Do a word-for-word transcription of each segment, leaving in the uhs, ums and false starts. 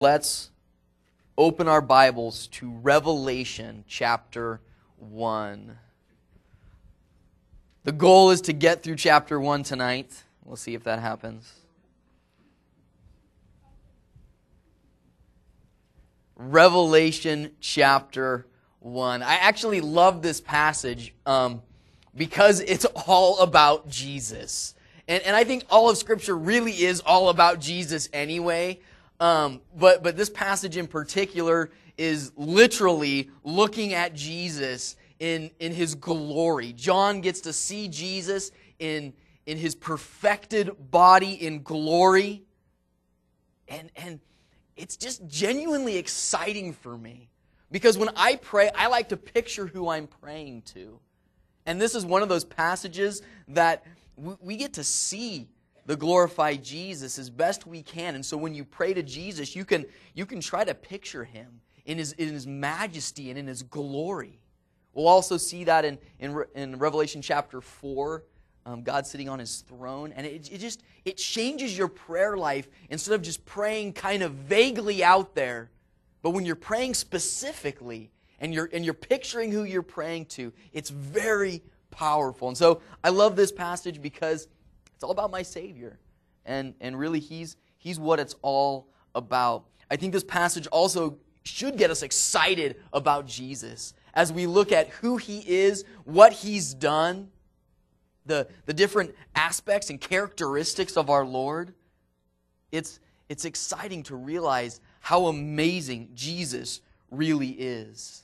Let's open our Bibles to Revelation chapter one. The goal is to get through chapter one tonight. We'll see if that happens. Revelation chapter one. I actually love this passage um, because it's all about Jesus. And, and I think all of Scripture really is all about Jesus anyway. Um, but, but this passage in particular is literally looking at Jesus in, in His glory. John gets to see Jesus in, in His perfected body in glory. And, and it's just genuinely exciting for me. Because when I pray, I like to picture who I'm praying to. And this is one of those passages that we, we get to see the glorified Jesus as best we can. And so when you pray to Jesus, you can you can try to picture Him in His in His majesty and in His glory. We'll also see that in, in, in Revelation chapter four, um, God sitting on His throne. And it, it just, it changes your prayer life instead of just praying kind of vaguely out there. But when you're praying specifically and you're, and you're picturing who you're praying to, it's very powerful. And so I love this passage because it's all about my Savior. And, and really, he's, he's what it's all about. I think this passage also should get us excited about Jesus as we look at who He is, what He's done, the, the different aspects and characteristics of our Lord. It's, it's exciting to realize how amazing Jesus really is.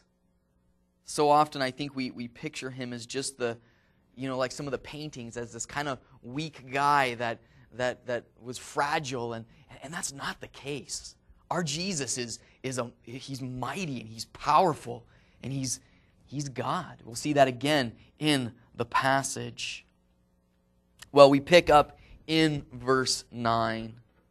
So often I think we, we picture Him as just the, you know, like some of the paintings, as this kind of weak guy that that that was fragile, and and that's not the case. Our Jesus is is a He's mighty and He's powerful and He's He's God. We'll see that again in the passage. Well, we pick up in verse nine,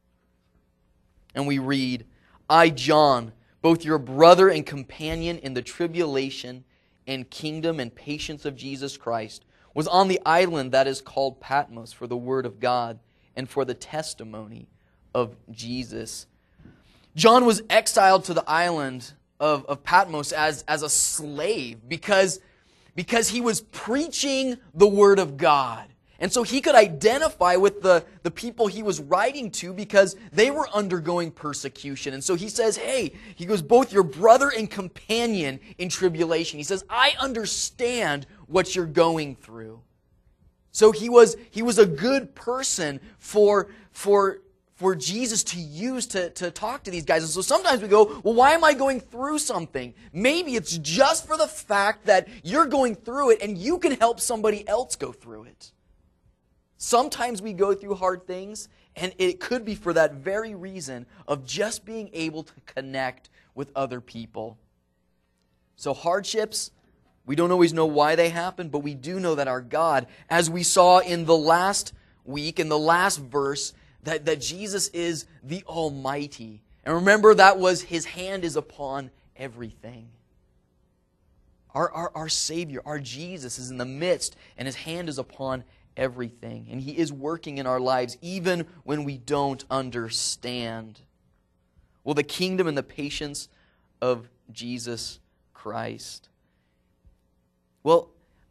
and we read, "I, John, both your brother and companion in the tribulation and kingdom and patience of Jesus Christ, was on the island that is called Patmos for the word of God and for the testimony of Jesus." John was exiled to the island of, of Patmos as, as a slave because, because he was preaching the word of God. And so he could identify with the, the people he was writing to because they were undergoing persecution. And so he says, hey, he goes, both your brother and companion in tribulation. He says, I understand what you're going through. So he was he was a good person for, for, for Jesus to use to, to talk to these guys. And so sometimes we go, well, why am I going through something? Maybe it's just for the fact that you're going through it and you can help somebody else go through it. Sometimes we go through hard things, and it could be for that very reason of just being able to connect with other people. So hardships, we don't always know why they happen, but we do know that our God, as we saw in the last week, in the last verse, that, that Jesus is the Almighty. And remember, that was His hand is upon everything. Our, our, our Savior, our Jesus, is in the midst, and His hand is upon everything. And He is working in our lives even when we don't understand. Well, the kingdom and the patience of Jesus Christ. Well,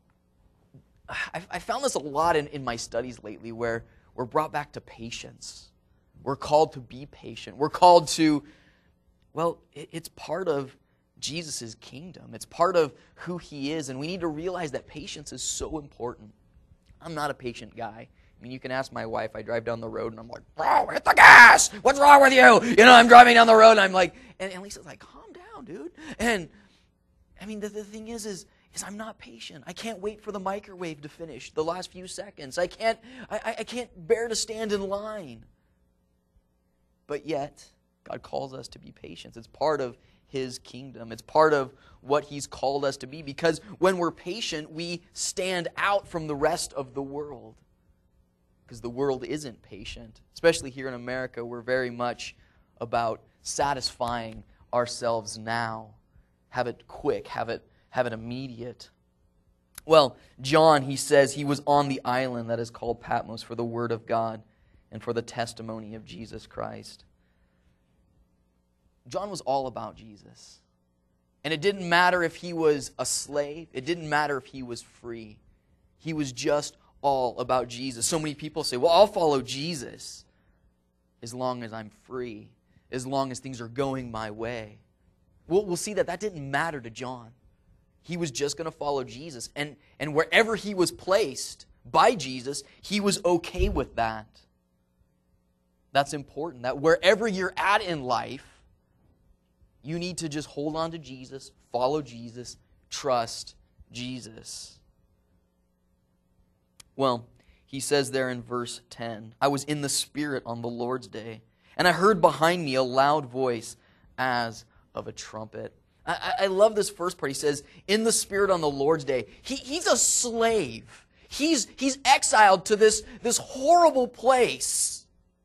I, I found this a lot in, in my studies lately where we're brought back to patience. We're called to be patient. We're called to, well, it, it's part of Jesus' kingdom. It's part of who He is. And we need to realize that patience is so important. I'm not a patient guy. I mean, you can ask my wife. I drive down the road and I'm like, bro, hit the gas. What's wrong with you? You know, I'm driving down the road and I'm like, and, and Lisa's like, calm down, dude. And I mean, the, the thing is, is, is I'm not patient. I can't wait for the microwave to finish the last few seconds. I can't, I, I can't bear to stand in line. But yet, God calls us to be patient. It's part of His kingdom. It's part of what He's called us to be, because when we're patient, we stand out from the rest of the world. Because the world isn't patient. Especially here in America, we're very much about satisfying ourselves now. Have it quick, have it, have it immediate. Well, John, he says he was on the island that is called Patmos for the word of God and for the testimony of Jesus Christ. John was all about Jesus. And it didn't matter if he was a slave. It didn't matter if he was free. He was just all about Jesus. So many people say, well, I'll follow Jesus as long as I'm free, as long as things are going my way. We'll, we'll see that that didn't matter to John. He was just going to follow Jesus. And, and wherever he was placed by Jesus, he was okay with that. That's important, that wherever you're at in life, you need to just hold on to Jesus, follow Jesus, trust Jesus. Well, he says there in verse ten, I was in the Spirit on the Lord's day, and I heard behind me a loud voice as of a trumpet. I, I love this first part. He says, in the Spirit on the Lord's day. He, he's a slave. He's, he's exiled to this, this horrible place.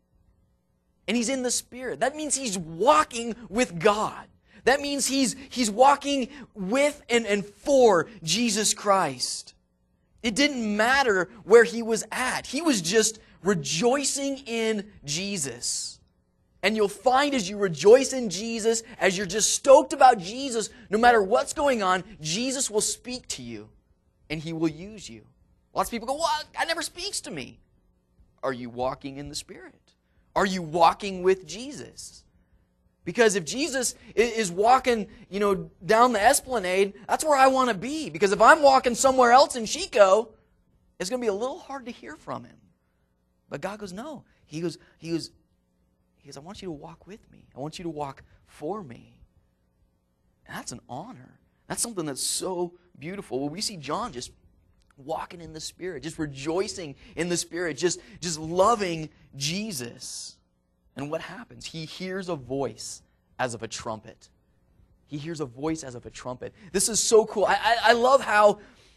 And he's in the Spirit. That means he's walking with God. That means he's, he's walking with and, and for Jesus Christ. It didn't matter where he was at. He was just rejoicing in Jesus. And you'll find as you rejoice in Jesus, as you're just stoked about Jesus, no matter what's going on, Jesus will speak to you and he will use you. Lots of people go, well, God never speaks to me. Are you walking in the Spirit? Are you walking with Jesus? Because if Jesus is walking, you know, down the Esplanade, that's where I want to be. Because if I'm walking somewhere else in Chico, it's going to be a little hard to hear from him. But God goes, no. He goes, he goes, he goes, I want you to walk with me. I want you to walk for me. And that's an honor. That's something that's so beautiful. Well, we see John just walking in the Spirit, just rejoicing in the Spirit, just, just loving Jesus. And what happens? He hears a voice as of a trumpet. He hears a voice as of a trumpet. This is so cool. I, I, I love how,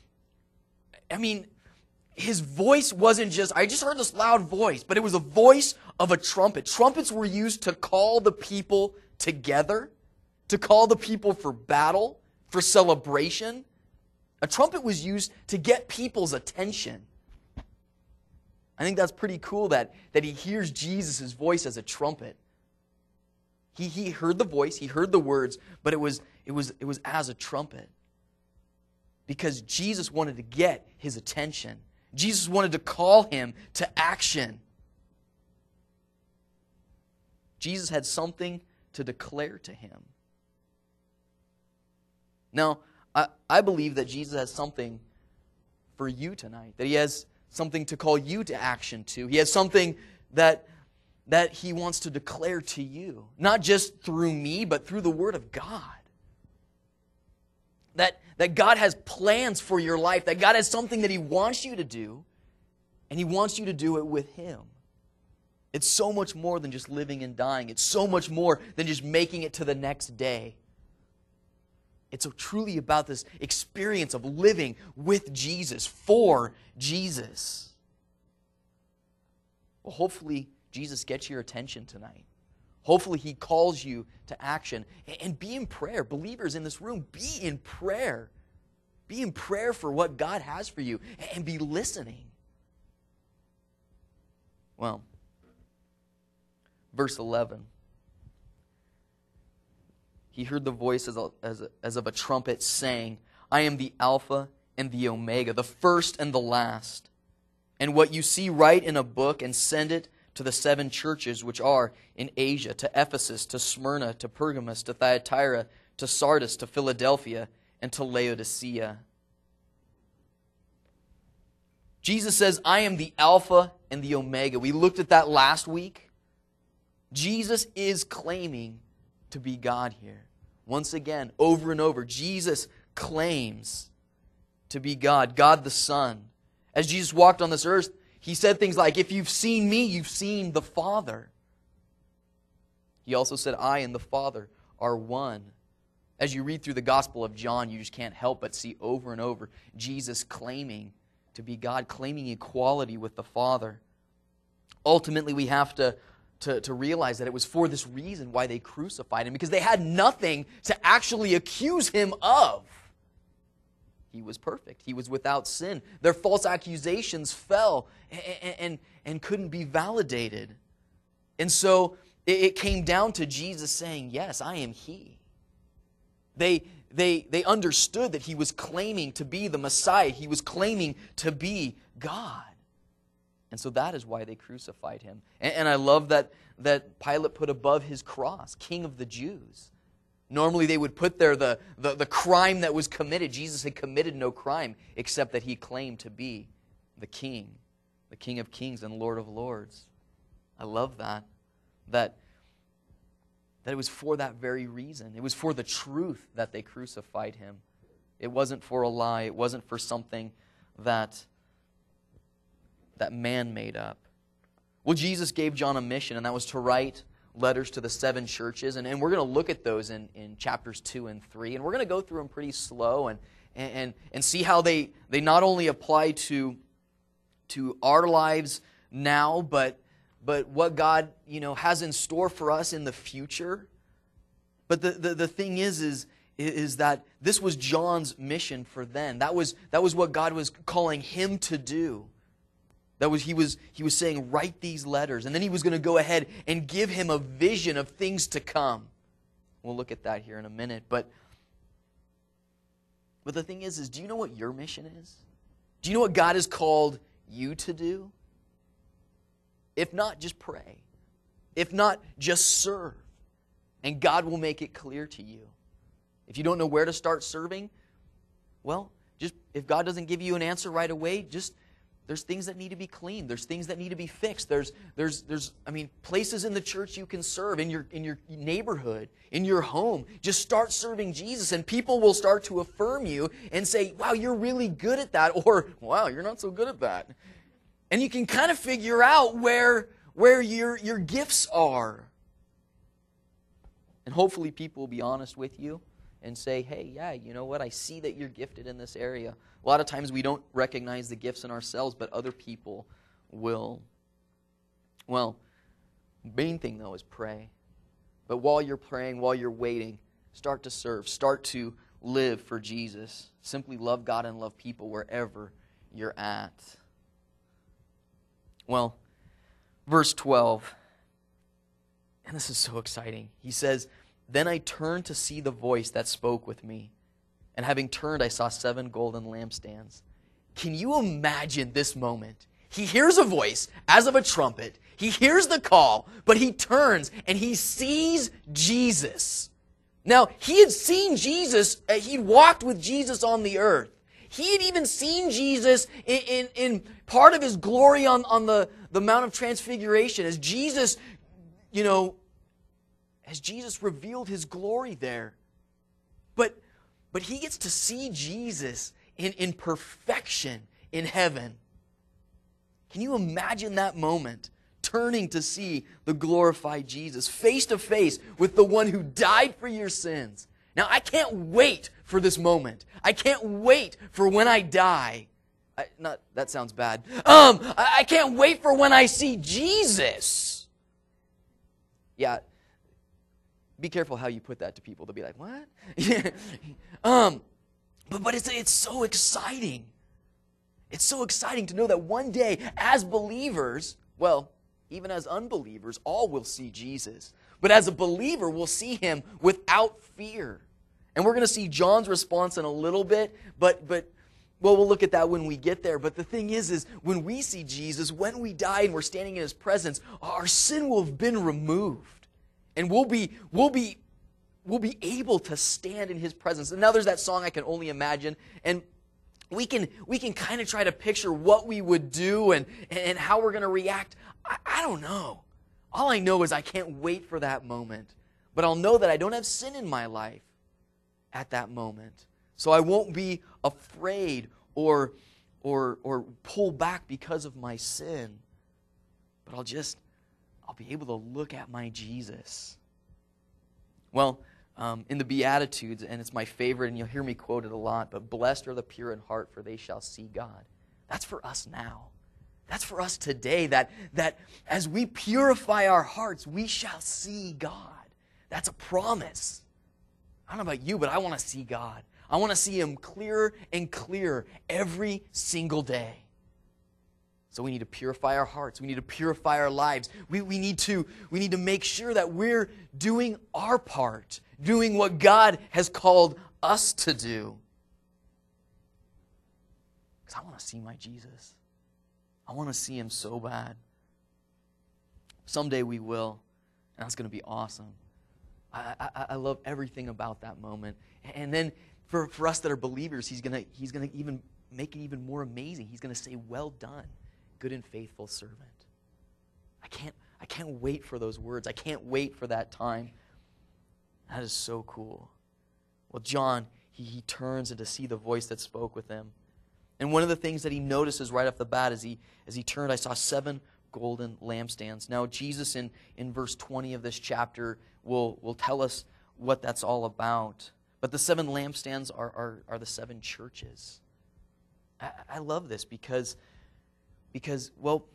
I mean, his voice wasn't just, I just heard this loud voice, but it was a voice of a trumpet. Trumpets were used to call the people together, to call the people for battle, for celebration. A trumpet was used to get people's attention. I think that's pretty cool that, that he hears Jesus' voice as a trumpet. He, he heard the voice, he heard the words, but it was, it was, it was as a trumpet. Because Jesus wanted to get his attention. Jesus wanted to call him to action. Jesus had something to declare to him. Now, I, I believe that Jesus has something for you tonight, that he has something to call you to action to. He has something that, that he wants to declare to you, not just through me, but through the Word of God. That, that God has plans for your life, that God has something that he wants you to do, and he wants you to do it with him. It's so much more than just living and dying. It's so much more than just making it to the next day. It's truly about this experience of living with Jesus, for Jesus. Well, hopefully Jesus gets your attention tonight. Hopefully he calls you to action. And be in prayer. Believers in this room, be in prayer. Be in prayer for what God has for you. And be listening. Well, verse eleven. He heard the voice as, a, as, a, as of a trumpet saying, I am the Alpha and the Omega, the first and the last. And what you see, write in a book and send it to the seven churches which are in Asia, to Ephesus, to Smyrna, to Pergamos, to Thyatira, to Sardis, to Philadelphia, and to Laodicea. Jesus says, I am the Alpha and the Omega. We looked at that last week. Jesus is claiming to be God here. Once again, over and over, Jesus claims to be God, God the Son. As Jesus walked on this earth, he said things like, if you've seen me, you've seen the Father. He also said, I and the Father are one. As you read through the Gospel of John, you just can't help but see over and over Jesus claiming to be God, claiming equality with the Father. Ultimately, we have to To, to realize that it was for this reason why they crucified him, because they had nothing to actually accuse him of. He was perfect. He was without sin. Their false accusations fell and, and, and couldn't be validated. And so It, it came down to Jesus saying, yes, I am He. They, they, they understood that He was claiming to be the Messiah. He was claiming to be God. And so that is why they crucified Him. And, and I love that, that Pilate put above His cross, King of the Jews. Normally they would put there the, the, the crime that was committed. Jesus had committed no crime except that He claimed to be the King, the King of Kings and Lord of Lords. I love that. That, that it was for that very reason. It was for the truth that they crucified Him. It wasn't for a lie. It wasn't for something that, that man made up. Well, Jesus gave John a mission, and that was to write letters to the seven churches, and, and we're going to look at those in, in chapters two and three, and we're going to go through them pretty slow and and and see how they, they not only apply to to our lives now, but but what God, you know, has in store for us in the future. But the, the, the thing is, is is that this was John's mission for then. That was that was what God was calling him to do. That was he was he was saying, write these letters, and then He was going to go ahead and give him a vision of things to come. We'll look at that here in a minute. But but the thing is, is do you know what your mission is? Do you know what God has called you to do? If not, just pray. If not, just serve. And God will make it clear to you. If you don't know where to start serving, well, just if God doesn't give you an answer right away, just there's things that need to be cleaned. There's things that need to be fixed. There's, there's, there's, I mean, places in the church you can serve, in your, in your neighborhood, in your home. Just start serving Jesus, and people will start to affirm you and say, wow, you're really good at that, or wow, you're not so good at that. And you can kind of figure out where, where your, your gifts are. And hopefully people will be honest with you and say, hey, yeah, you know what? I see that you're gifted in this area. A lot of times we don't recognize the gifts in ourselves, but other people will. Well, main thing, though, is pray. But while you're praying, while you're waiting, start to serve. Start to live for Jesus. Simply love God and love people wherever you're at. Well, verse twelve, and this is so exciting. He says, then I turned to see the voice that spoke with me. And having turned, I saw seven golden lampstands. Can you imagine this moment? He hears a voice as of a trumpet. He hears the call, but he turns and he sees Jesus. Now, he had seen Jesus. Uh, he'd walked with Jesus on the earth. He had even seen Jesus in, in, in part of His glory on, on the, the Mount of Transfiguration. As Jesus, you know, as Jesus revealed His glory there. But But he gets to see Jesus in, in perfection in heaven. Can you imagine that moment? Turning to see the glorified Jesus, face to face with the one who died for your sins. Now, I can't wait for this moment. I can't wait for when I die. I, not that sounds bad. Um, I, I can't wait for when I see Jesus. Yeah. Be careful how you put that to people. They'll be like, what? um, but but it's, it's so exciting. It's so exciting to know that one day, as believers, well, even as unbelievers, all will see Jesus. But as a believer, we'll see Him without fear. And we're going to see John's response in a little bit, but but well, we'll look at that when we get there. But the thing is, is when we see Jesus, when we die and we're standing in His presence, our sin will have been removed. And we'll be, we'll be, we'll be able to stand in His presence. And now there's that song, I Can Only Imagine. And we can, we can kind of try to picture what we would do and, and how we're going to react. I, I don't know. All I know is I can't wait for that moment. But I'll know that I don't have sin in my life at that moment. So I won't be afraid or, or, or pull back because of my sin. But I'll just... I'll be able to look at my Jesus. Well, um, in the Beatitudes, and it's my favorite, and you'll hear me quote it a lot, but blessed are the pure in heart, for they shall see God. That's for us now. That's for us today, that, that as we purify our hearts, we shall see God. That's a promise. I don't know about you, but I want to see God. I want to see Him clearer and clearer every single day. So we need to purify our hearts. We need to purify our lives. We, we, need to, we need to make sure that we're doing our part, doing what God has called us to do. Because I want to see my Jesus. I want to see him so bad. Someday we will, and that's going to be awesome. I, I, I love everything about that moment. And then for, for us that are believers, he's going to he's going to even make it even more amazing. He's going to say, "Well done, good and faithful servant." I can't I can't wait for those words. I can't wait for that time. That is so cool. Well, John, he, he turns and to see the voice that spoke with him. And one of the things that he notices right off the bat as he as he turned, I saw seven golden lampstands. Now, Jesus in, in verse twenty of this chapter will, will tell us what that's all about. But the seven lampstands are, are, are the seven churches. I, I love this because, because well,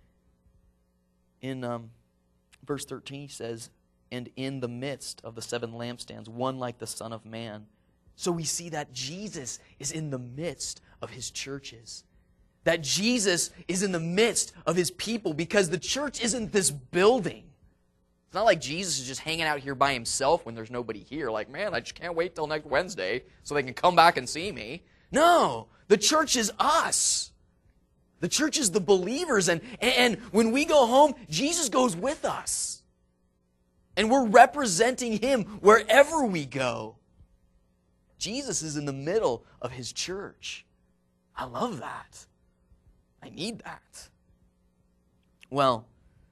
in um, verse thirteen he says, "And in the midst of the seven lampstands, one like the Son of Man." So we see that Jesus is in the midst of his churches. That Jesus is in the midst of his people, because the church isn't this building. It's not like Jesus is just hanging out here by himself when there's nobody here. Like, man, I just can't wait till next Wednesday so they can come back and see me. No, the church is us. The church is the believers. And, and when we go home, Jesus goes with us. And we're representing him wherever we go. Jesus is in the middle of his church. I love that. I need that. Well,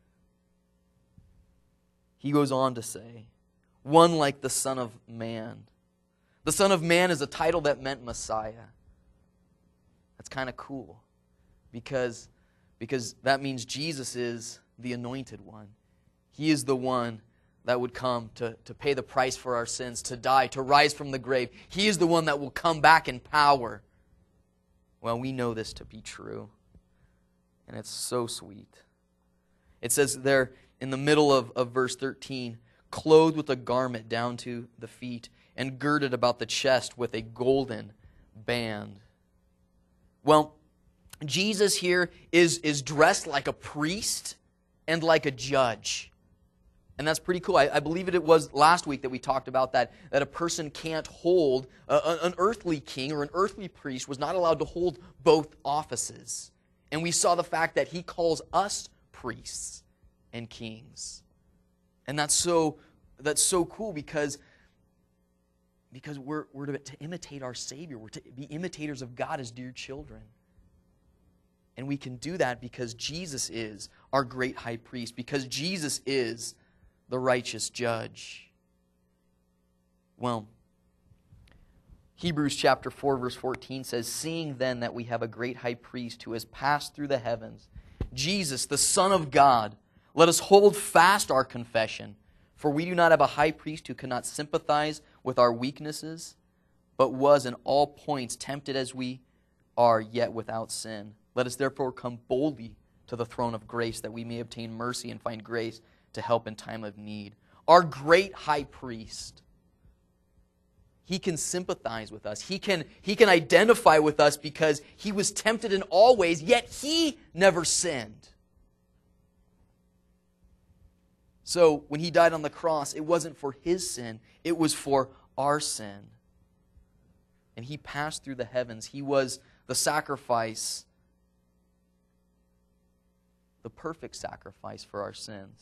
he goes on to say, one like the Son of Man. The Son of Man is a title that meant Messiah. That's kind of cool because, because that means Jesus is the anointed one. He is the one that would come to, to pay the price for our sins, to die, to rise from the grave. He is the one that will come back in power. Well, we know this to be true. And it's so sweet. It says there in the middle of, of verse thirteen, "Clothed with a garment down to the feet, and girded about the chest with a golden band." Well, Jesus here is, is dressed like a priest and like a judge. And that's pretty cool. I, I believe it, it was last week that we talked about that, that a person can't hold, uh, an earthly king or an earthly priest was not allowed to hold both offices. And we saw the fact that he calls us priests and kings. And that's so that's so cool because, because we're, we're to, to imitate our Savior. We're to be imitators of God as dear children. And we can do that because Jesus is our great high priest, because Jesus is the righteous judge. Well, Hebrews chapter four verse fourteen says, "Seeing then that we have a great high priest who has passed through the heavens, Jesus, the Son of God, let us hold fast our confession. For we do not have a high priest who cannot sympathize with our weaknesses, but was in all points tempted as we are, yet without sin. Let us therefore come boldly to the throne of grace, that we may obtain mercy and find grace to help in time of need." Our great high priest, he can sympathize with us. He can, he can identify with us because he was tempted in all ways, yet he never sinned. So when he died on the cross, it wasn't for his sin, it was for our sin. And he passed through the heavens. He was the sacrifice, the perfect sacrifice for our sins.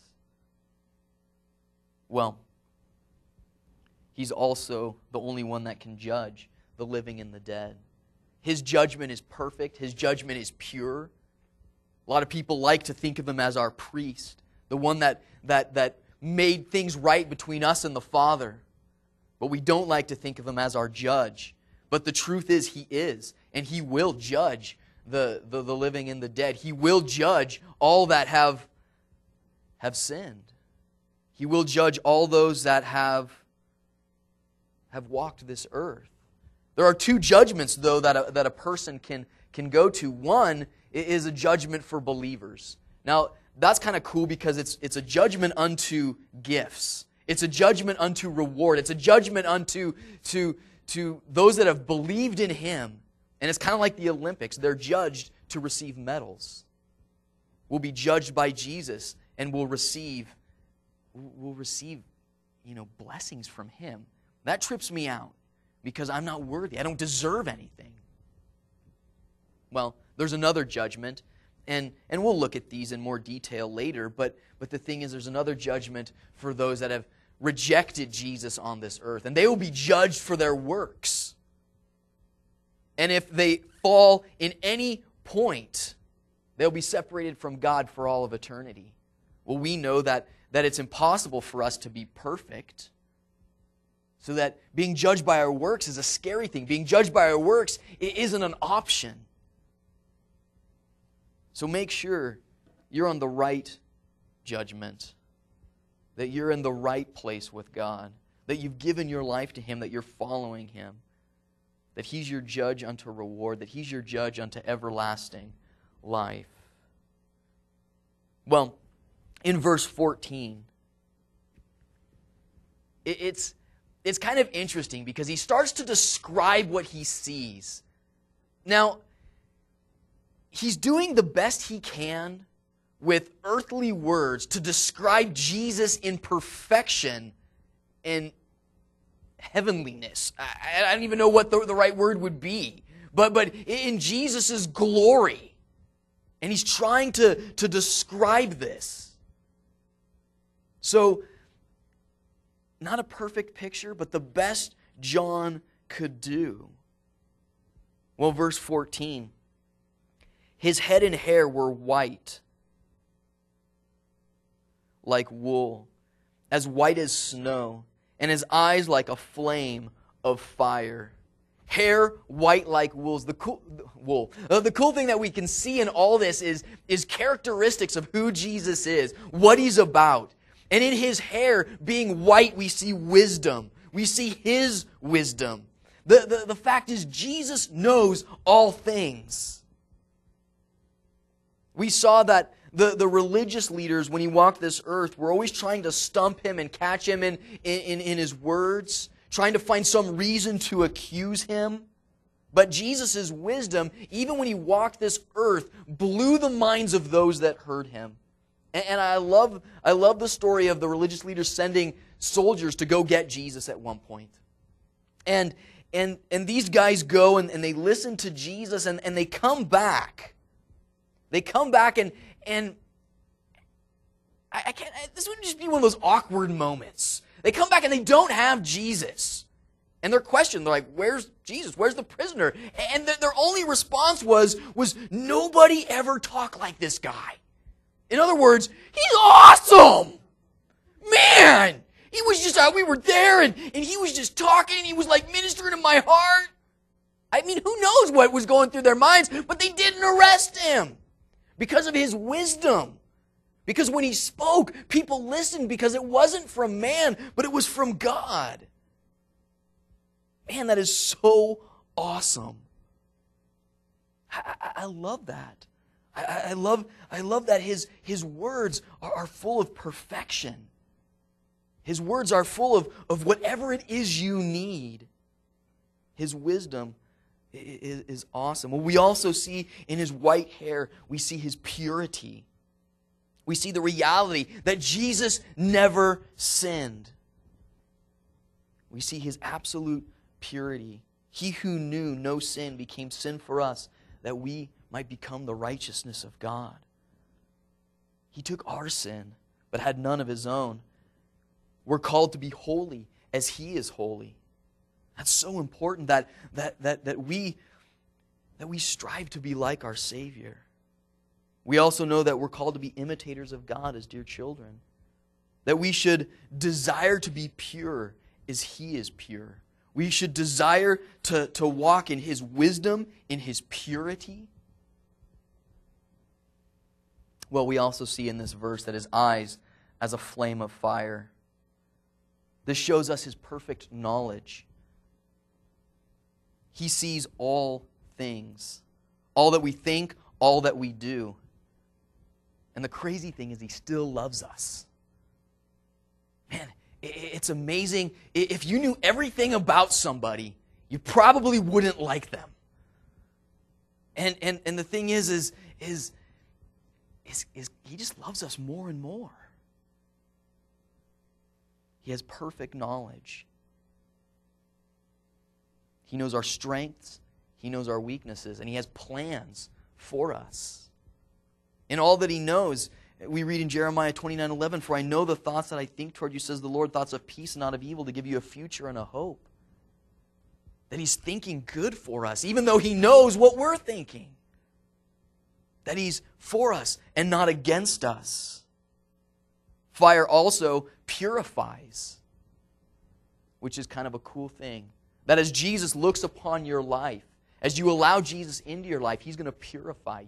Well, he's also the only one that can judge the living and the dead. His judgment is perfect. His judgment is pure. A lot of people like to think of him as our priest, the one that, that, that made things right between us and the Father. But we don't like to think of him as our judge. But the truth is, he is, and he will judge the, the, the living and the dead. He will judge all that have, have sinned. He will judge all those that have, have walked this earth. There are two judgments, though, that a, that a person can, can go to. One is a judgment for believers. Now, that's kind of cool because it's, it's a judgment unto gifts. It's a judgment unto reward. It's a judgment unto to, to those that have believed in him. And it's kind of like the Olympics. They're judged to receive medals. will be judged by Jesus and will receive, will receive, you know, blessings from Him. That trips me out because I'm not worthy. I don't deserve anything. Well, there's another judgment, and, and we'll look at these in more detail later, but, but the thing is there's another judgment for those that have rejected Jesus on this earth, and they will be judged for their works. And if they fall in any point, they'll be separated from God for all of eternity. Well, we know that, that it's impossible for us to be perfect, so that being judged by our works is a scary thing. Being judged by our works, it isn't an option. So make sure you're on the right judgment, that you're in the right place with God, that you've given your life to Him, that you're following Him, that He's your judge unto reward, that He's your judge unto everlasting life. Well, in verse fourteen, it's, it's kind of interesting because he starts to describe what he sees. Now, he's doing the best he can with earthly words to describe Jesus in perfection and heavenliness. I, I don't even know what the, the right word would be. But, but in Jesus' glory. And he's trying to, to describe this. So, not a perfect picture, but the best John could do. Well, verse fourteen. His head and hair were white, like wool, as white as snow, and his eyes like a flame of fire. Hair white like wool's the cool wool. Uh, the cool thing that we can see in all this is, is characteristics of who Jesus is, what he's about. And in his hair being white, we see wisdom. We see his wisdom. The, the, the fact is, Jesus knows all things. We saw that the, the religious leaders, when he walked this earth, were always trying to stump him and catch him in, in, in his words, trying to find some reason to accuse him. But Jesus' wisdom, even when he walked this earth, blew the minds of those that heard him. And, and I love, I love the story of the religious leaders sending soldiers to go get Jesus at one point. And, and, and these guys go and, and they listen to Jesus and, and they come back. They come back and, and I, I can't, I, this would just be one of those awkward moments. They come back and they don't have Jesus. And they're questioned. They're like, where's Jesus? Where's the prisoner? And their, their only response was, was, nobody ever talked like this guy. In other words, he's awesome! Man! He was just out, we were there, and, and he was just talking, and he was like ministering to my heart. I mean, who knows what was going through their minds, but they didn't arrest him. Because of his wisdom. Because when he spoke, people listened because it wasn't from man, but it was from God. Man, that is so awesome. I, I, I love that. I, I love I love that his, his words are, are full of perfection. His words are full of, of whatever it is you need. His wisdom is, is awesome. Well, we also see in his white hair, we see his purity. We see the reality that Jesus never sinned. We see his absolute purity. He who knew no sin became sin for us, that we might become the righteousness of God. He took our sin, but had none of his own. We're called to be holy as he is holy. That's so important that, that, that, that, we, that we strive to be like our Savior. We also know that we're called to be imitators of God as dear children. That we should desire to be pure as he is pure. We should desire to, to walk in his wisdom, in his purity. Well, we also see in this verse that his eyes as a flame of fire. This shows us his perfect knowledge. He sees all things. All that we think, all that we do. And the crazy thing is he still loves us. Man, it's amazing. If you knew everything about somebody, you probably wouldn't like them. And and and the thing is, is, is is, is he just loves us more and more. He has perfect knowledge. He knows our strengths. He knows our weaknesses. And he has plans for us. In all that he knows, we read in Jeremiah twenty-nine eleven, "For I know the thoughts that I think toward you, says the Lord, thoughts of peace and not of evil, to give you a future and a hope." That he's thinking good for us, even though he knows what we're thinking. That he's for us and not against us. Fire also purifies, which is kind of a cool thing. That as Jesus looks upon your life, as you allow Jesus into your life, he's going to purify you.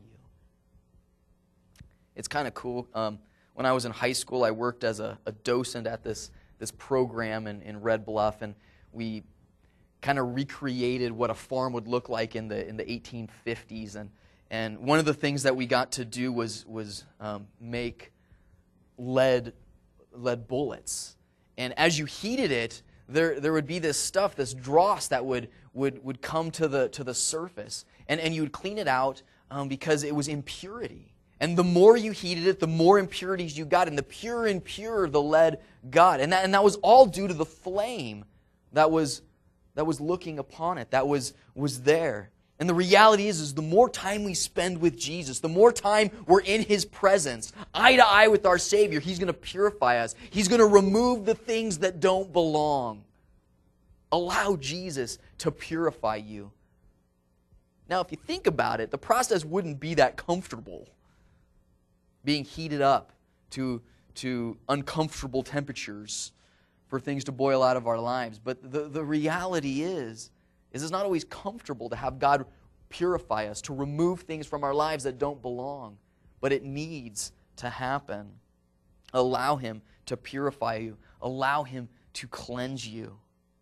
It's kind of cool. Um, when I was in high school, I worked as a, a docent at this, this program in, in Red Bluff, and we kind of recreated what a farm would look like in the in the eighteen fifties. And and one of the things that we got to do was was um, make lead lead bullets. And as you heated it, there there would be this stuff, this dross that would would would come to the to the surface, and and you would clean it out um, because it was impurity. And the more you heated it, the more impurities you got, and the purer and purer the lead got. And that and that was all due to the flame that was that was looking upon it, that was was there. And the reality is, is the more time we spend with Jesus, the more time we're in his presence, eye to eye with our Savior, he's going to purify us. He's going to remove the things that don't belong. Allow Jesus to purify you. Now, if you think about it, the process wouldn't be that comfortable, being heated up to, to uncomfortable temperatures for things to boil out of our lives. But the, the reality is, is it's not always comfortable to have God purify us, to remove things from our lives that don't belong. But it needs to happen. Allow him to purify you. Allow him to cleanse you.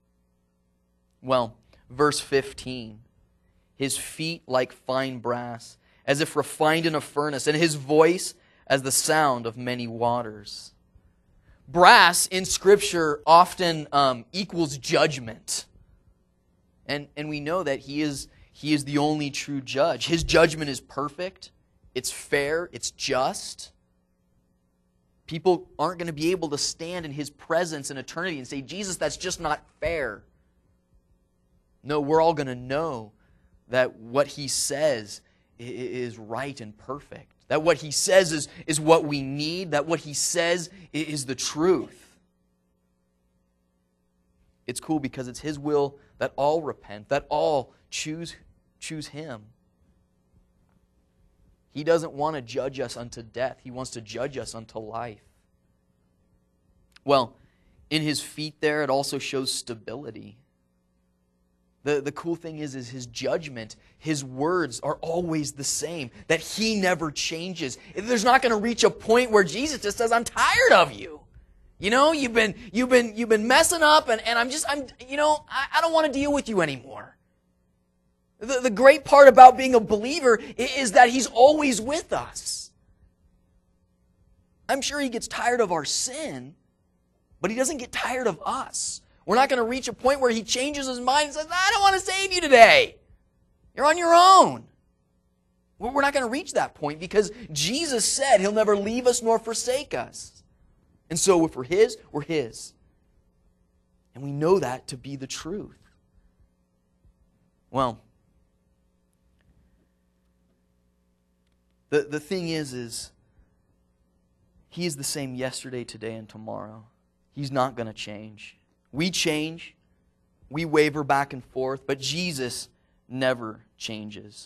Well, verse fifteen. His feet like fine brass, as if refined in a furnace, and his voice as the sound of many waters. Brass in Scripture often um, equals judgment. And, and we know that he is, he is the only true judge. His judgment is perfect. It's fair. It's just. People aren't going to be able to stand in his presence in eternity and say, Jesus, that's just not fair. No, we're all going to know that what he says is right and perfect. That what he says is, is what we need. That what he says is the truth. It's cool because it's his will that all repent, that all choose, choose him. He doesn't want to judge us unto death. He wants to judge us unto life. Well, in his feet there, it also shows stability. The, the cool thing is, is his judgment, his words are always the same, that he never changes. There's not going to reach a point where Jesus just says, I'm tired of you. You know, you've been, you've been, you've been messing up, and, and I'm just, I'm, you know, I, I don't want to deal with you anymore. The, the great part about being a believer is that he's always with us. I'm sure he gets tired of our sin, but he doesn't get tired of us. We're not going to reach a point where he changes his mind and says, I don't want to save you today. You're on your own. We're not going to reach that point because Jesus said he'll never leave us nor forsake us. And so if we're his, we're his. And we know that to be the truth. Well, the, the thing is, is he is the same yesterday, today, and tomorrow. He's not going to change. We change, we waver back and forth, but Jesus never changes.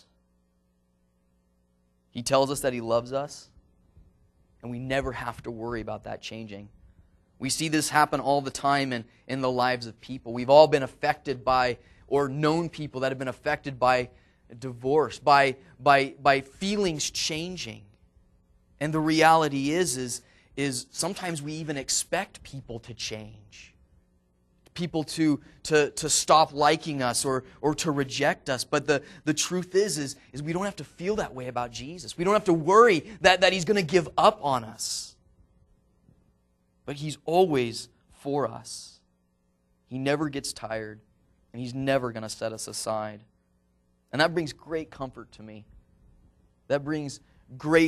He tells us that he loves us, and we never have to worry about that changing. We see this happen all the time in, in the lives of people. We've all been affected by, or known people that have been affected by divorce, by, by, by feelings changing. And the reality is, is, is sometimes we even expect people to change. People to, to, to stop liking us or, or to reject us. But the, the truth is, is, is we don't have to feel that way about Jesus. We don't have to worry that, that he's going to give up on us. But he's always for us. He never gets tired, and he's never going to set us aside. And that brings great comfort to me. That brings great,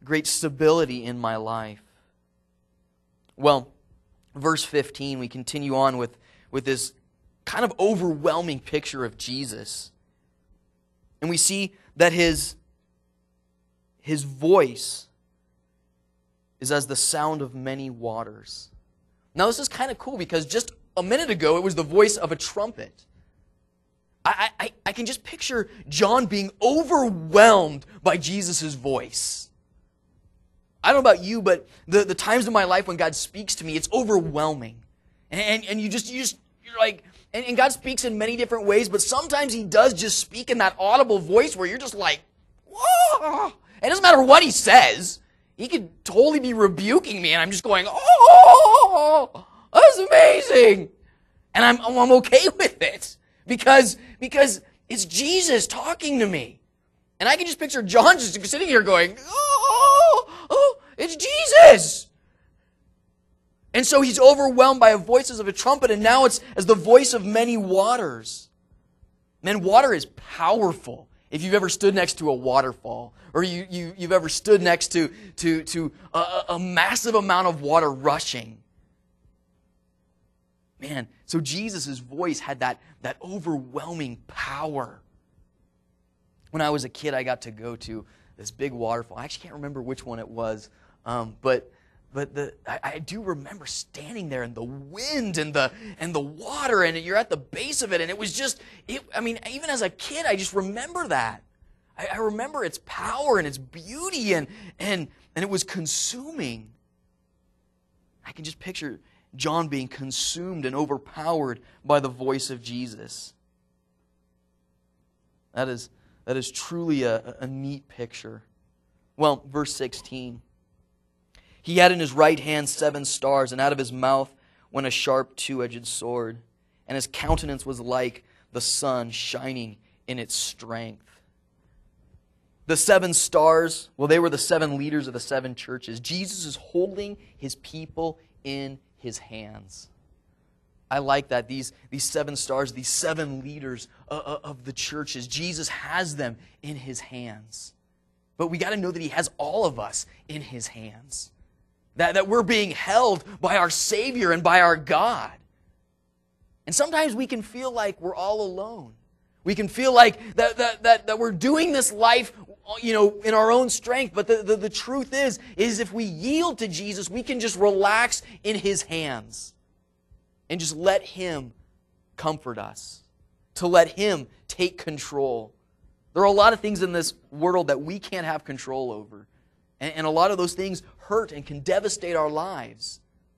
great stability in my life. Well, verse fifteen, we continue on with, with this kind of overwhelming picture of Jesus. And we see that his, his voice is as the sound of many waters. Now this is kind of cool because just a minute ago it was the voice of a trumpet. I, I, I can just picture John being overwhelmed by Jesus' voice. I don't know about you, but the, the times in my life when God speaks to me, it's overwhelming. And, and, and you just, you just, you're like, and, and God speaks in many different ways, but sometimes He does just speak in that audible voice where you're just like, whoa! It doesn't matter what He says. He could totally be rebuking me, and I'm just going, oh, that's amazing. And I'm, I'm okay with it because, because it's Jesus talking to me. And I can just picture John just sitting here going, oh, oh, it's Jesus. And so he's overwhelmed by the voices of a trumpet, and now it's as the voice of many waters. Man, water is powerful. If you've ever stood next to a waterfall, or you, you, you've ever stood next to, to, to a, a massive amount of water rushing. Man, so Jesus' voice had that, that overwhelming power. When I was a kid, I got to go to this big waterfall. I actually can't remember which one it was, um, but but the I, I do remember standing there in the wind and the and the water, and you're at the base of it, and it was just, it, I mean, even as a kid, I just remember that. I, I remember its power and its beauty, and and and it was consuming. I can just picture John being consumed and overpowered by the voice of Jesus. That is. That is truly a, a neat picture. Well, verse sixteen. He had in his right hand seven stars, and out of his mouth went a sharp two-edged sword, and his countenance was like the sun shining in its strength. The seven stars, well, they were the seven leaders of the seven churches. Jesus is holding his people in his hands. I like that. These, these seven stars, these seven leaders uh, of the churches, Jesus has them in his hands. But we got to know that he has all of us in his hands. That, that we're being held by our Savior and by our God. And sometimes we can feel like we're all alone. We can feel like that, that, that, that we're doing this life, you know, in our own strength. But the, the, the truth is, is if we yield to Jesus, we can just relax in his hands. And just let him comfort us. To let him take control. There are a lot of things in this world that we can't have control over. And, and a lot of those things hurt and can devastate our lives.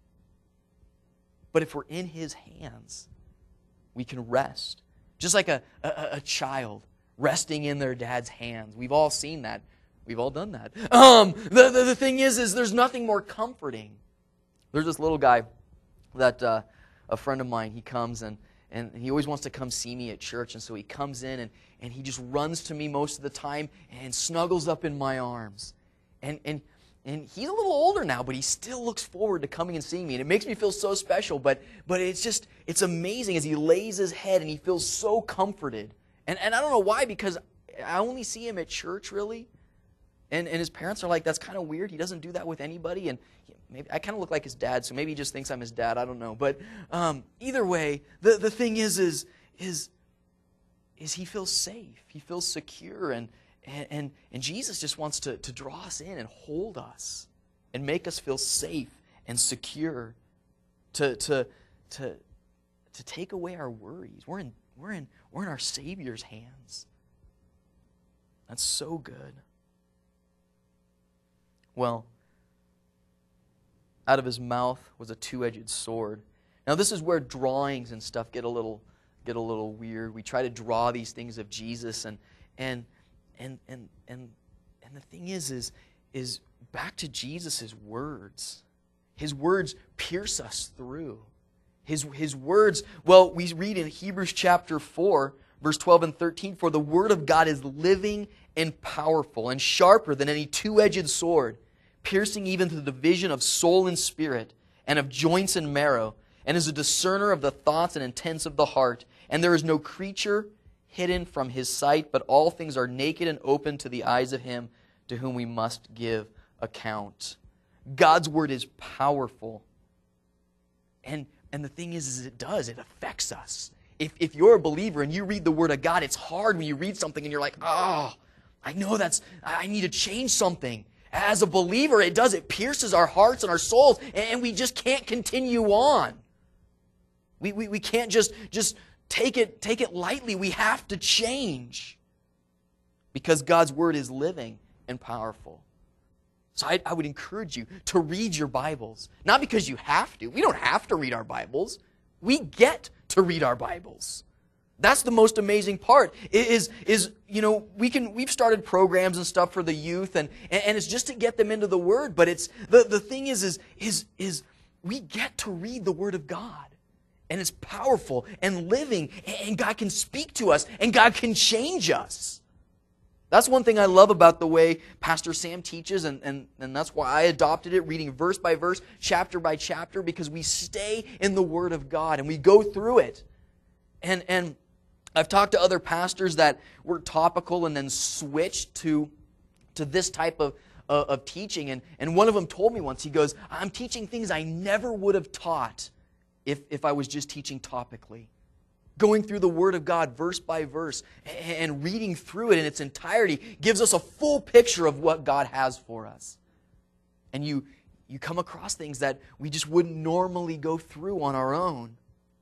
But if we're in his hands, we can rest. Just like a, a, a child resting in their dad's hands. We've all seen that. We've all done that. Um, the, the, the thing is, is there's nothing more comforting. There's this little guy that... Uh, A friend of mine, he comes and, and he always wants to come see me at church. And so he comes in and, and he just runs to me most of the time and snuggles up in my arms. And, and, and he's a little older now, but he still looks forward to coming and seeing me. And it makes me feel so special. But, but it's just, it's amazing as he lays his head and he feels so comforted. And, and I don't know why, because I only see him at church, really. And, and his parents are like, that's kind of weird. He doesn't do that with anybody. And maybe I kind of look like his dad, so maybe he just thinks I'm his dad. I don't know. But um, either way, the, the thing is, is, is, is he feels safe. He feels secure. And, and, and Jesus just wants to, to draw us in and hold us and make us feel safe and secure to, to, to, to take away our worries. We're in, we're in, we're in our Savior's hands. That's so good. Well, out of his mouth was a two-edged sword. Now this is where drawings and stuff get a little get a little weird. We try to draw these things of Jesus, and and and and and and the thing is is is back to Jesus' words. His words pierce us through. His his words, well, we read in Hebrews chapter four, verse twelve and thirteen, for the word of God is living and powerful and sharper than any two-edged sword, piercing even to the division of soul and spirit, and of joints and marrow, and is a discerner of the thoughts and intents of the heart. And there is no creature hidden from his sight, but all things are naked and open to the eyes of him to whom we must give account. God's word is powerful. And, and the thing is, is it does. It affects us. If, if you're a believer and you read the word of God, it's hard when you read something and you're like, oh, I know that's, I need to change something. As a believer, it does. It pierces our hearts and our souls, and we just can't continue on. We, we, we can't just, just take it, take it lightly. We have to change because God's word is living and powerful. So I, I would encourage you to read your Bibles. Not because you have to. We don't have to read our Bibles. We get to read our Bibles. That's the most amazing part. Is, is you know, we can, we've started programs and stuff for the youth, and, and, and it's just to get them into the Word. But it's, the, the thing is, is, is, is we get to read the Word of God. And it's powerful and living, and God can speak to us, and God can change us. That's one thing I love about the way Pastor Sam teaches, and, and, and that's why I adopted it, reading verse by verse, chapter by chapter, because we stay in the Word of God, and we go through it. And, and I've talked to other pastors that were topical and then switched to, to this type of, uh, of teaching, and, and one of them told me once, he goes, I'm teaching things I never would have taught if, if I was just teaching topically. Going through the Word of God verse by verse and reading through it in its entirety gives us a full picture of what God has for us. And you, you come across things that we just wouldn't normally go through on our own.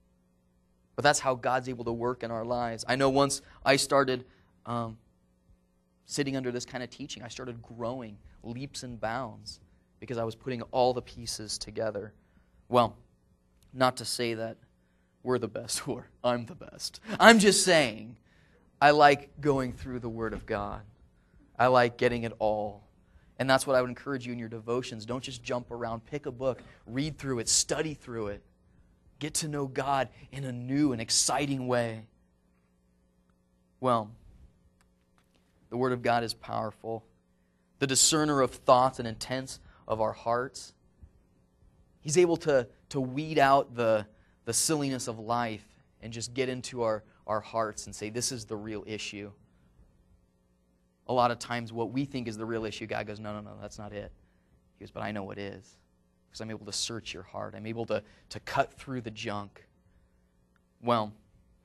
But that's how God's able to work in our lives. I know once I started um, sitting under this kind of teaching, I started growing leaps and bounds because I was putting all the pieces together. Well, not to say that we're the best, or I'm the best. I'm just saying, I like going through the Word of God. I like getting it all. And that's what I would encourage you in your devotions. Don't just jump around. Pick a book, read through it, study through it. Get to know God in a new and exciting way. Well, the Word of God is powerful. The discerner of thoughts and intents of our hearts. He's able to, to weed out the the silliness of life and just get into our, our hearts and say, this is the real issue. A lot of times what we think is the real issue, God goes, no, no, no, that's not it. He goes, but I know what is. Because I'm able to search your heart. I'm able to, to cut through the junk. Well,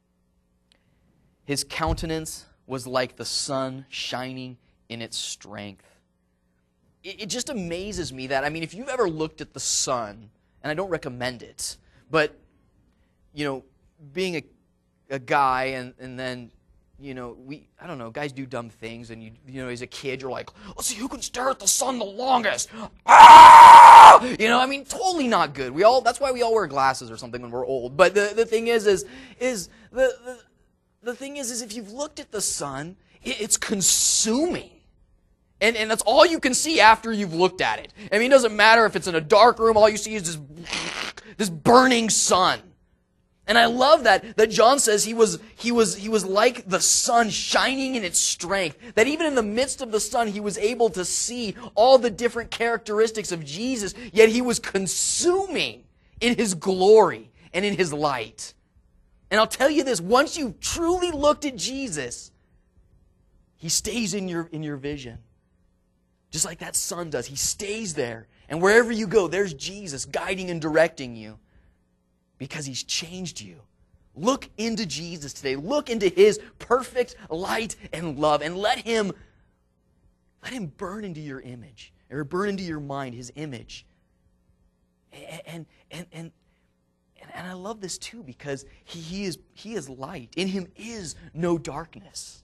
his countenance was like the sun shining in its strength. It, it just amazes me that, I mean, if you've ever looked at the sun, and I don't recommend it, but you know, being a, a guy and, and then, you know, we, I don't know, guys do dumb things, and you, you know, as a kid, you're like, let's see who can stare at the sun the longest. Ah! You know, I mean, totally not good. We all, that's why we all wear glasses or something when we're old. But the, the thing is, is, is the, the, the thing is, is if you've looked at the sun, it, it's consuming. And, and that's all you can see after you've looked at it. I mean, it doesn't matter if it's in a dark room, all you see is this, this burning sun. And I love that, that John says he was, he was, he was like the sun shining in its strength. That even in the midst of the sun, he was able to see all the different characteristics of Jesus, yet he was consuming in his glory and in his light. And I'll tell you this, once you've truly looked at Jesus, he stays in your, in your vision. Just like that sun does. He stays there. And wherever you go, there's Jesus guiding and directing you. Because he's changed you. Look into Jesus today. Look into his perfect light and love. And let him, let him burn into your image. Or burn into your mind his image. And, and, and, and, and I love this too because he, he, is, he is light. In him is no darkness.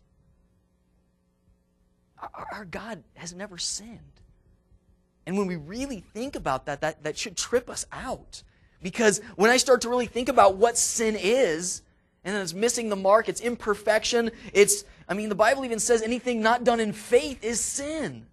Our, our God has never sinned. And when we really think about that, that, that should trip us out. Because when I start to really think about what sin is, and it's missing the mark, it's imperfection, it's, I mean, the Bible even says anything not done in faith is sin.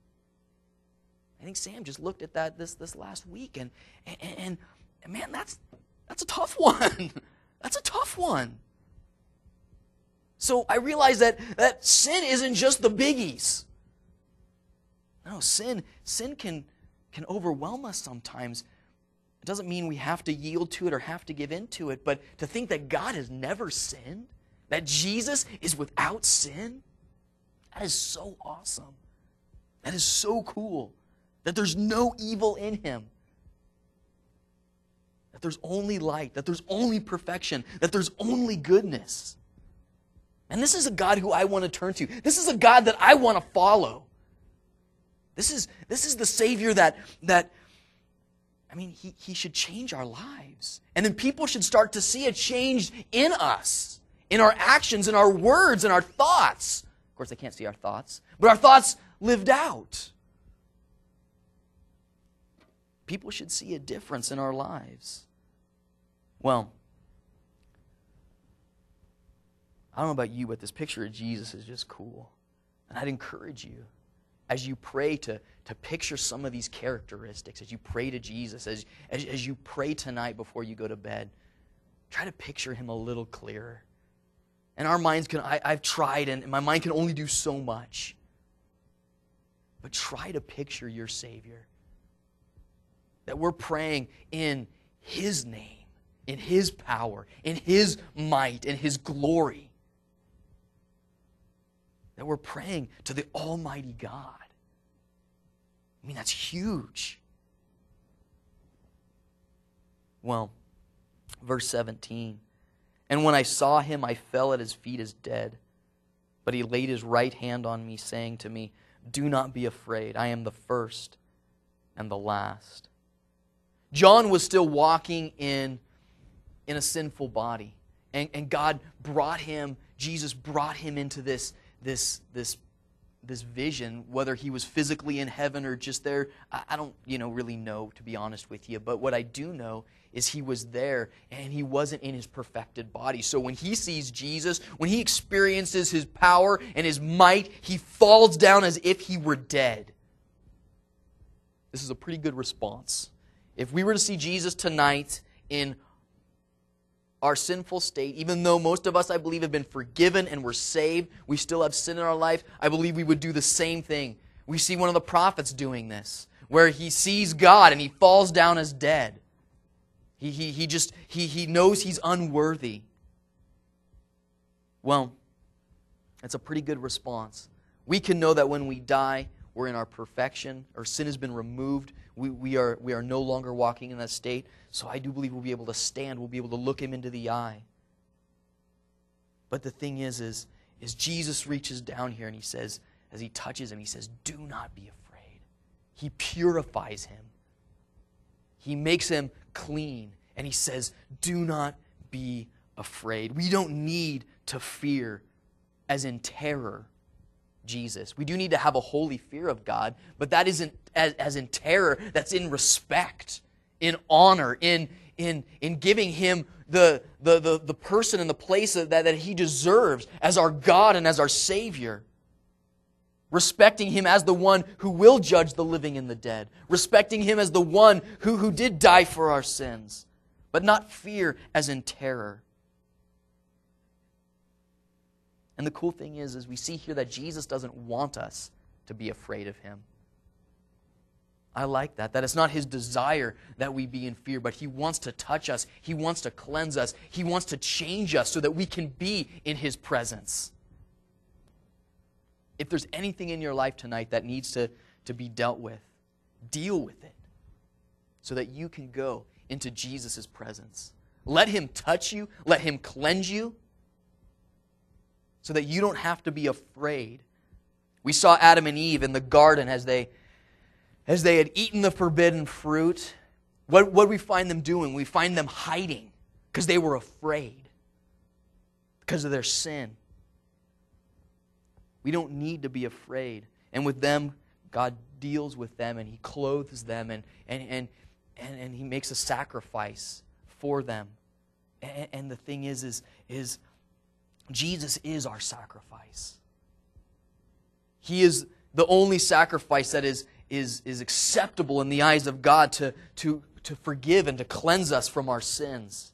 I think Sam just looked at that this, this last week, and, and, and man, that's, that's a tough one. That's a tough one. So I realize that, that sin isn't just the biggies. No, sin, sin can, can overwhelm us sometimes. It doesn't mean we have to yield to it or have to give in to it, but to think that God has never sinned, that Jesus is without sin, that is so awesome. That is so cool. that there's no evil in him, that there's only light, that there's only perfection, that there's only goodness. And this is a God who I want to turn to. This is a God that I want to follow. This is, this is the Savior that, that I mean, he, he should change our lives. And then people should start to see a change in us, in our actions, in our words, in our thoughts. Of course, they can't see our thoughts, but our thoughts lived out. People should see a difference in our lives. Well, I don't know about you, but this picture of Jesus is just cool. And I'd encourage you, as you pray, to, to picture some of these characteristics, as you pray to Jesus, as, as, as you pray tonight before you go to bed, try to picture him a little clearer. And our minds can, I, I've tried, and my mind can only do so much. But try to picture your Savior. That we're praying in his name, in his power, in his might, in his glory. That we're praying to the Almighty God. I mean, that's huge. Well, verse seventeen. And when I saw him, I fell at his feet as dead. But he laid his right hand on me, saying to me, do not be afraid. I am the first and the last. John was still walking in, in a sinful body. And, and God brought him, Jesus brought him into this, this, this, this vision, whether he was physically in heaven or just there. I, I don't you know, really know, to be honest with you. But what I do know is he was there and he wasn't in his perfected body. So when he sees Jesus, when he experiences his power and his might, he falls down as if he were dead. This is a pretty good response. If we were to see Jesus tonight in our sinful state, even though most of us, I believe, have been forgiven and we're saved, we still have sin in our life, I believe we would do the same thing. We see one of the prophets doing this, where he sees God and he falls down as dead. He, he, he just, he, he knows he's unworthy. Well, that's a pretty good response. We can know that when we die, we're in our perfection. Our sin has been removed. We, we, are, we are no longer walking in that state. So I do believe we'll be able to stand. We'll be able to look him into the eye. But the thing is, is, is Jesus reaches down here and he says, as he touches him, he says, do not be afraid. He purifies him. He makes him clean. And he says, do not be afraid. We don't need to fear as in terror Jesus. We do need to have a holy fear of God, but that isn't as, as in terror. That's in respect, in honor, in, in, in giving him the, the, the, the person and the place that, that he deserves as our God and as our Savior. Respecting him as the one who will judge the living and the dead. Respecting him as the one who, who did die for our sins. But not fear as in terror. And the cool thing is, is we see here that Jesus doesn't want us to be afraid of him. I like that. That it's not his desire that we be in fear, but he wants to touch us. He wants to cleanse us. He wants to change us so that we can be in his presence. If there's anything in your life tonight that needs to, to be dealt with, deal with it so that you can go into Jesus' presence. Let him touch you. Let him cleanse you so that you don't have to be afraid. We saw Adam and Eve in the garden as they, as they had eaten the forbidden fruit. What, what do we find them doing? We find them hiding because they were afraid because of their sin. We don't need to be afraid. And with them, God deals with them and he clothes them and, and, and, and, and he makes a sacrifice for them. And, and the thing is, is, is Jesus is our sacrifice. He is the only sacrifice that is, is, is acceptable in the eyes of God to, to, to forgive and to cleanse us from our sins.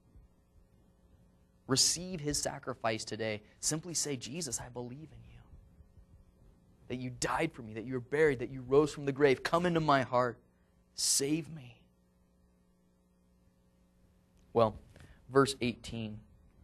Receive his sacrifice today. Simply say, Jesus, I believe in you. That you died for me, that you were buried, that you rose from the grave. Come into my heart. Save me. Well, verse eighteen.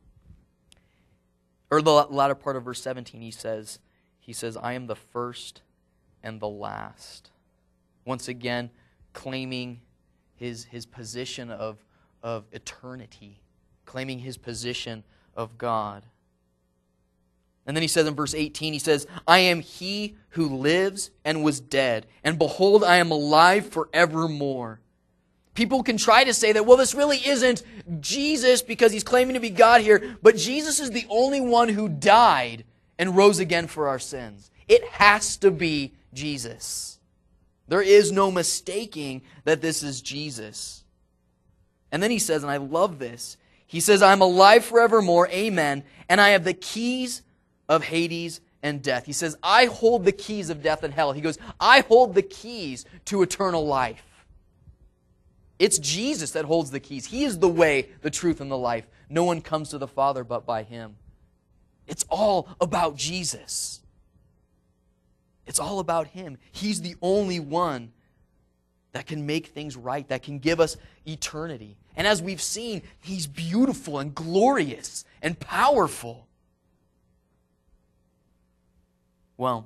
Or the latter part of verse seventeen, he says, he says, I am the first and the last. once again claiming his, his position of, of eternity, claiming his position of God. And then he says in verse eighteen, he says, I am he who lives and was dead, and behold, I am alive forevermore. People can try to say that, well, this really isn't Jesus because he's claiming to be God here, but Jesus is the only one who died and rose again for our sins. It has to be Jesus. There is no mistaking that this is Jesus. And then he says, and I love this, he says, I'm alive forevermore, amen, and I have the keys of Hades and death. He says, I hold the keys of death and hell. He goes, I hold the keys to eternal life. It's Jesus that holds the keys. He is the way, the truth, and the life. No one comes to the Father but by Him. It's all about Jesus. It's all about Him. He's the only one that can make things right, that can give us eternity. And as we've seen, He's beautiful and glorious and powerful. Well,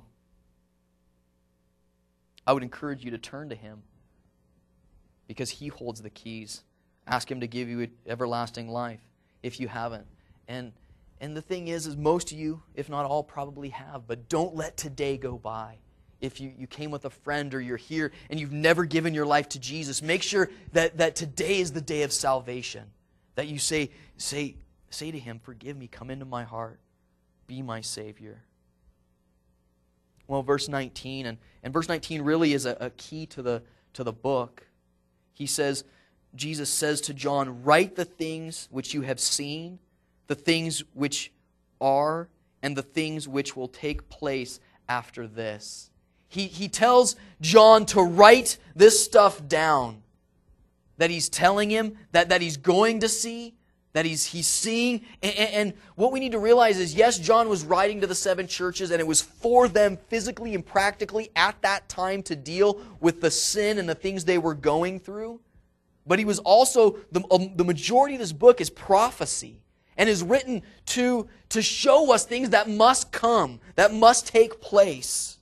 I would encourage you to turn to Him because He holds the keys. Ask Him to give you everlasting life if you haven't. And and the thing is, is most of you, if not all, probably have. But don't let today go by. If you, you came with a friend or you're here and you've never given your life to Jesus, make sure that, that today is the day of salvation. That you say, say, say to Him, forgive me, come into my heart, be my Savior. Well, verse nineteen, and, and verse nineteen really is a, a key to the, to the book. He says, Jesus says to John, write the things which you have seen, the things which are, and the things which will take place after this. He, he tells John to write this stuff down that he's telling him, that, that he's going to see, that he's, he's seeing. And, and what we need to realize is, yes, John was writing to the seven churches, and it was for them physically and practically at that time to deal with the sin and the things they were going through. But he was also, the, um, the majority of this book is prophecy and is written to, to show us things that must come, that must take place.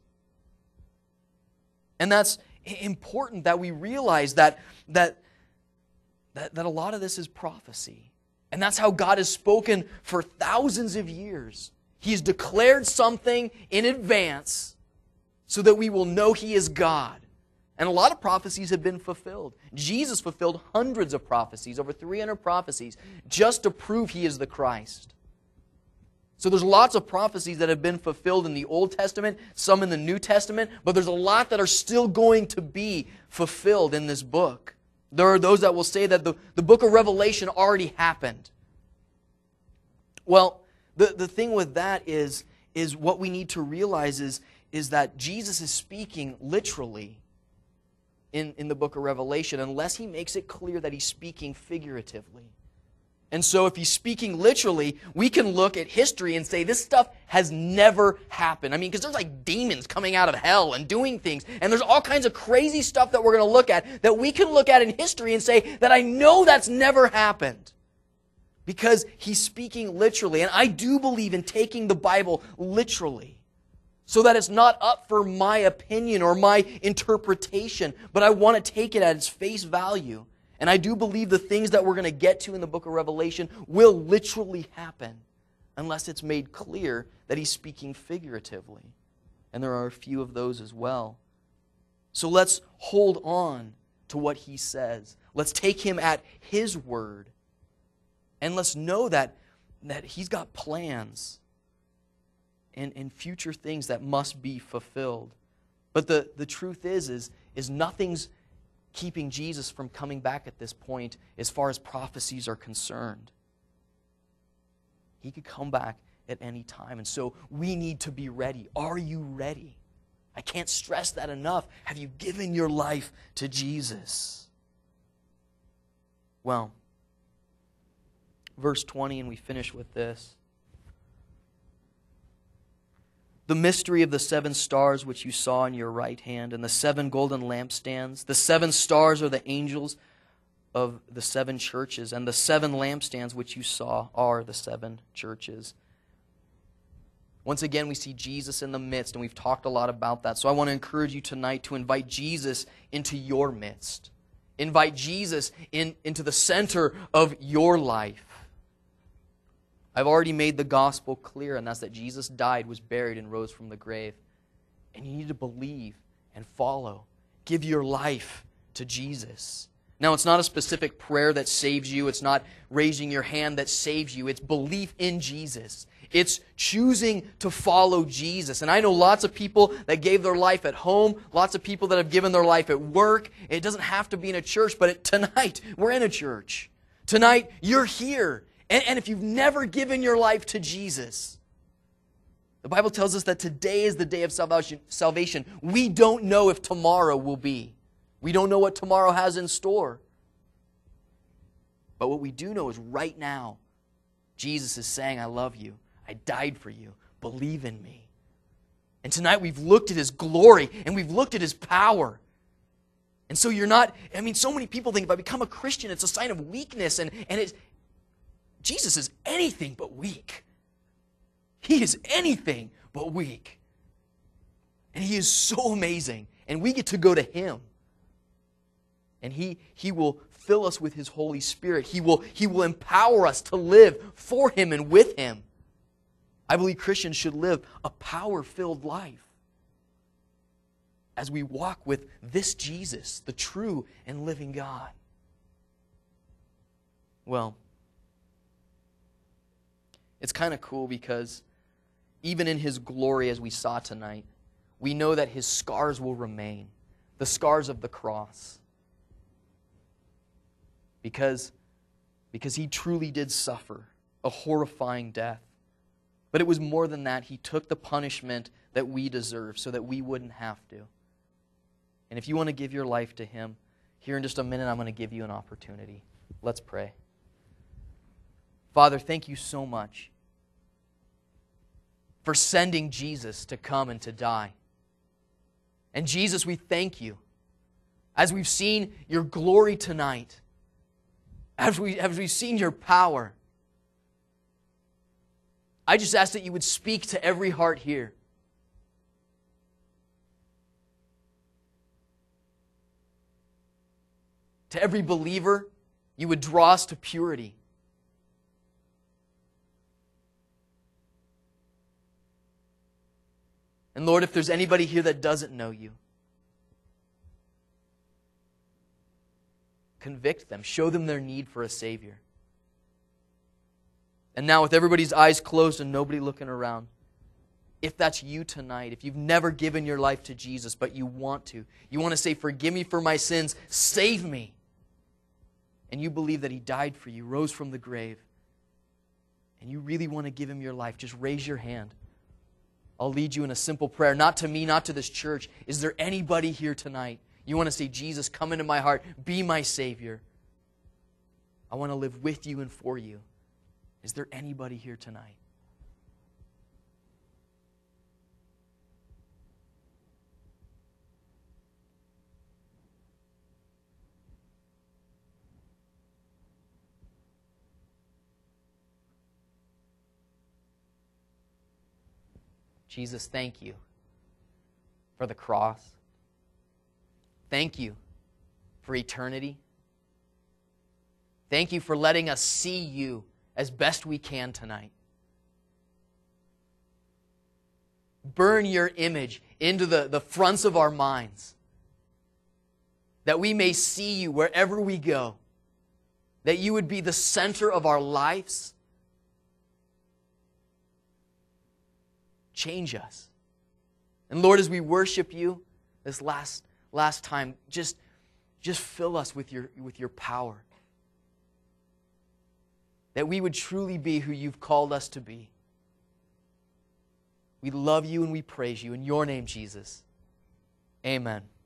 And that's important that we realize that, that, that, that a lot of this is prophecy. And that's how God has spoken for thousands of years. He's declared something in advance so that we will know He is God. And a lot of prophecies have been fulfilled. Jesus fulfilled hundreds of prophecies, over three hundred prophecies, just to prove He is the Christ. So there's lots of prophecies that have been fulfilled in the Old Testament, some in the New Testament, but there's a lot that are still going to be fulfilled in this book. There are those that will say that the, the book of Revelation already happened. Well, the, the thing with that is, is what we need to realize is, is that Jesus is speaking literally in, in the book of Revelation, unless He makes it clear that He's speaking figuratively. And so if He's speaking literally, we can look at history and say this stuff has never happened. I mean, because there's like demons coming out of hell and doing things. And there's all kinds of crazy stuff that we're going to look at that we can look at in history and say that I know that's never happened. Because He's speaking literally. And I do believe in taking the Bible literally. So that it's not up for my opinion or my interpretation. But I want to take it at its face value. And I do believe the things that we're going to get to in the book of Revelation will literally happen unless it's made clear that He's speaking figuratively. And there are a few of those as well. So let's hold on to what He says. Let's take Him at His word. And let's know that, that He's got plans and, and future things that must be fulfilled. But the, the truth is, is, is nothing's keeping Jesus from coming back at this point as far as prophecies are concerned. He could come back at any time. And so we need to be ready. Are you ready? I can't stress that enough. Have you given your life to Jesus? Well, verse twenty, and we finish with this. The mystery of the seven stars which you saw in your right hand, and the seven golden lampstands. The seven stars are the angels of the seven churches, and the seven lampstands which you saw are the seven churches. Once again, we see Jesus in the midst, and we've talked a lot about that. So I want to encourage you tonight to invite Jesus into your midst. Invite Jesus in, into the center of your life. I've already made the gospel clear, and that's that Jesus died, was buried, and rose from the grave. And you need to believe and follow. Give your life to Jesus. Now, it's not a specific prayer that saves you. It's not raising your hand that saves you. It's belief in Jesus. It's choosing to follow Jesus. And I know lots of people that gave their life at home, lots of people that have given their life at work. It doesn't have to be in a church, but it, tonight, we're in a church. Tonight, you're here. And, and if you've never given your life to Jesus, the Bible tells us that today is the day of salvation. salvation. We don't know if tomorrow will be. We don't know what tomorrow has in store. But what we do know is right now, Jesus is saying, I love you. I died for you. Believe in me. And tonight we've looked at His glory and we've looked at His power. And so you're not, I mean, so many people think if I become a Christian, it's a sign of weakness. And, and it's, Jesus is anything but weak. He is anything but weak. And He is so amazing. And we get to go to Him. And He, he will fill us with His Holy Spirit. He will, he will empower us to live for Him and with Him. I believe Christians should live a power-filled life as we walk with this Jesus, the true and living God. Well, it's kind of cool because even in His glory, as we saw tonight, we know that His scars will remain, the scars of the cross. Because, because He truly did suffer a horrifying death. But it was more than that. He took the punishment that we deserve so that we wouldn't have to. And if you want to give your life to Him, here in just a minute I'm going to give you an opportunity. Let's pray. Father, thank you so much for sending Jesus to come and to die. And Jesus, we thank you. As we've seen your glory tonight, as, we, as we've seen your power, I just ask that you would speak to every heart here. To every believer, you would draw us to purity. And Lord, if there's anybody here that doesn't know you, convict them, show them their need for a Savior. And now with everybody's eyes closed and nobody looking around, if that's you tonight, if you've never given your life to Jesus, but you want to, you want to say, forgive me for my sins, save me, and you believe that He died for you, rose from the grave, and you really want to give Him your life, just raise your hand. I'll lead you in a simple prayer, not to me, not to this church. Is there anybody here tonight? You want to say, Jesus, come into my heart, be my Savior. I want to live with you and for you. Is there anybody here tonight? Jesus, thank you for the cross. Thank you for eternity. Thank you for letting us see you as best we can tonight. Burn your image into the, the fronts of our minds, that we may see you wherever we go, that you would be the center of our lives. Change us. And Lord, as we worship you this last, last time, just, just fill us with your, with your power. That we would truly be who you've called us to be. We love you and we praise you. In your name, Jesus. Amen.